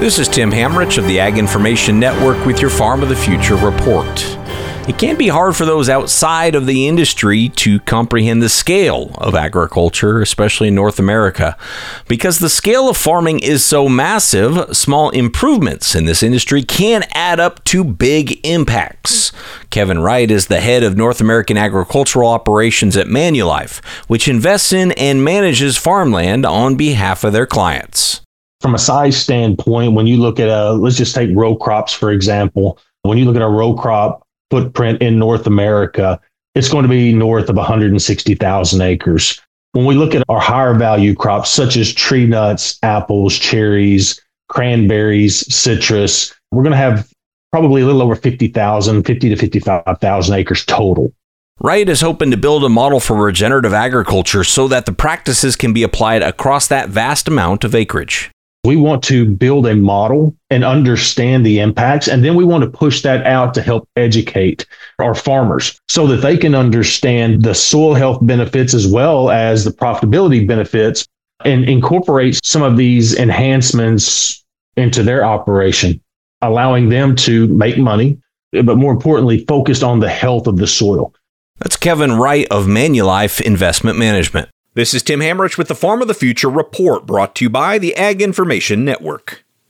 This is Tim Hamrich of the Ag Information Network with your Farm of the Future report. It can be hard for those outside of the industry to comprehend the scale of agriculture, especially in North America. Because the scale of farming is so massive, small improvements in this industry can add up to big impacts. Kevin Wright is the head of North American agricultural operations at Manulife, which invests in and manages farmland on behalf of their clients. From a size standpoint, when you look at let's just take row crops, for example. When you look at a row crop footprint in North America, it's going to be north of 160,000 acres. When we look at our higher value crops, such as tree nuts, apples, cherries, cranberries, citrus, we're going to have probably a little over 50 to 55,000 acres total. Wright is hoping to build a model for regenerative agriculture so that the practices can be applied across that vast amount of acreage. We want to build a model and understand the impacts, and then we want to push that out to help educate our farmers so that they can understand the soil health benefits as well as the profitability benefits and incorporate some of these enhancements into their operation, allowing them to make money, but more importantly, focused on the health of the soil. That's Kevin Wright of Manulife Investment Management. This is Tim Hamrich with the Farm of the Future report, brought to you by the Ag Information Network.